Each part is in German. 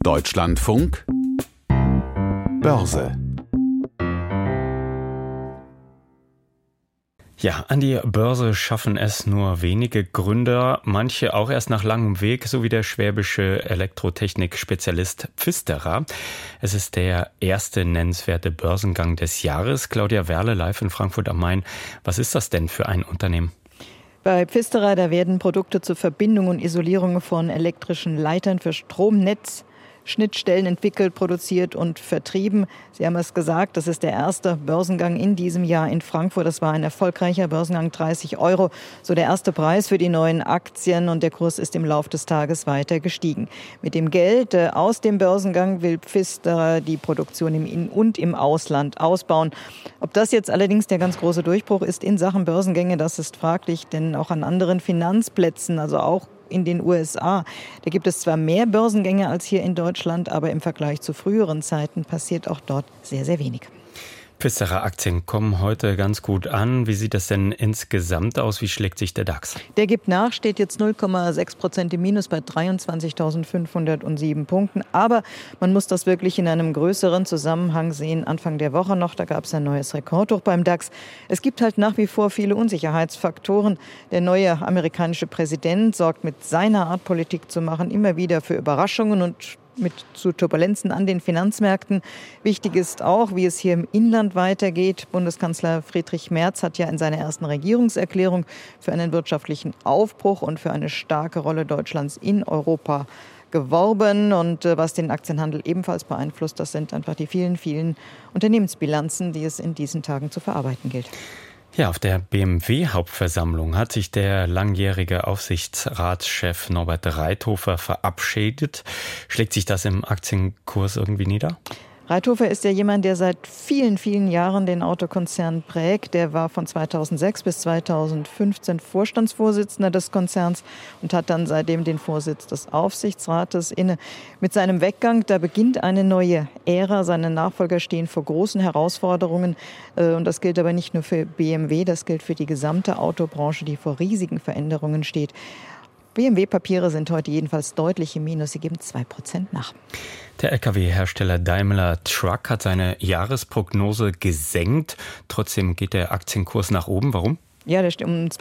Deutschlandfunk Börse. Ja, an die Börse schaffen es nur wenige Gründer, manche auch erst nach langem Weg, so wie der schwäbische Elektrotechnik-Spezialist Pfisterer. Es ist der erste nennenswerte Börsengang des Jahres. Claudia Werle, live in Frankfurt am Main. Was ist das denn für ein Unternehmen? Bei Pfisterer, da werden Produkte zur Verbindung und Isolierung von elektrischen Leitern für Stromnetz, Schnittstellen entwickelt, produziert und vertrieben. Sie haben es gesagt, das ist der erste Börsengang in diesem Jahr in Frankfurt. Das war ein erfolgreicher Börsengang, 30 €, so der erste Preis für die neuen Aktien, und der Kurs ist im Laufe des Tages weiter gestiegen. Mit dem Geld aus dem Börsengang will Pfisterer die Produktion im In- und im Ausland ausbauen. Ob das jetzt allerdings der ganz große Durchbruch ist in Sachen Börsengänge, das ist fraglich, denn auch an anderen Finanzplätzen, also auch in den USA. Da gibt es zwar mehr Börsengänge als hier in Deutschland, aber im Vergleich zu früheren Zeiten passiert auch dort sehr, sehr wenig. Pfisterer Aktien kommen heute ganz gut an. Wie sieht das denn insgesamt aus? Wie schlägt sich der DAX? Der gibt nach, steht jetzt 0,6% im Minus bei 23.507 Punkten. Aber man muss das wirklich in einem größeren Zusammenhang sehen. Anfang der Woche noch, da gab es ein neues Rekordhoch beim DAX. Es gibt halt nach wie vor viele Unsicherheitsfaktoren. Der neue amerikanische Präsident sorgt mit seiner Art, Politik zu machen, immer wieder für Überraschungen und zu Turbulenzen an den Finanzmärkten. Wichtig ist auch, wie es hier im Inland weitergeht. Bundeskanzler Friedrich Merz hat ja in seiner ersten Regierungserklärung für einen wirtschaftlichen Aufbruch und für eine starke Rolle Deutschlands in Europa geworben. Und was den Aktienhandel ebenfalls beeinflusst, das sind einfach die vielen, vielen Unternehmensbilanzen, die es in diesen Tagen zu verarbeiten gilt. Ja, auf der BMW-Hauptversammlung hat sich der langjährige Aufsichtsratschef Norbert Reithofer verabschiedet. Schlägt sich das im Aktienkurs irgendwie nieder? Reithofer ist ja jemand, der seit vielen, vielen Jahren den Autokonzern prägt. Der war von 2006 bis 2015 Vorstandsvorsitzender des Konzerns und hat dann seitdem den Vorsitz des Aufsichtsrates inne. Mit seinem Weggang, da beginnt eine neue Ära. Seine Nachfolger stehen vor großen Herausforderungen. Und das gilt aber nicht nur für BMW, das gilt für die gesamte Autobranche, die vor riesigen Veränderungen steht. BMW-Papiere sind heute jedenfalls deutlich im Minus. Sie geben 2% nach. Der Lkw-Hersteller Daimler Truck hat seine Jahresprognose gesenkt. Trotzdem geht der Aktienkurs nach oben. Warum? Ja, der steht um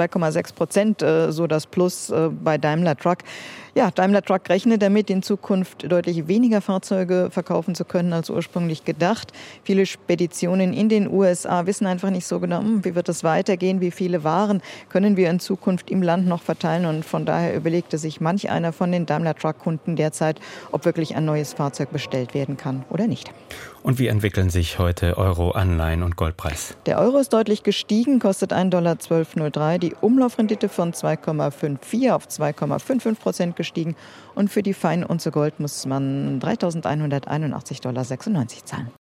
2,6%, so das Plus bei Daimler Truck. Ja, Daimler Truck rechnet damit, in Zukunft deutlich weniger Fahrzeuge verkaufen zu können als ursprünglich gedacht. Viele Speditionen in den USA wissen einfach nicht so genau, wie wird es weitergehen, wie viele Waren können wir in Zukunft im Land noch verteilen. Und von daher überlegte sich manch einer von den Daimler Truck-Kunden derzeit, ob wirklich ein neues Fahrzeug bestellt werden kann oder nicht. Und wie entwickeln sich heute Euro, Anleihen und Goldpreis? Der Euro ist deutlich gestiegen, kostet $1,1203. Die Umlaufrendite von 2,54 auf 2,55% gestiegen. Und für die Feinunze Gold muss man $3.181,96 zahlen.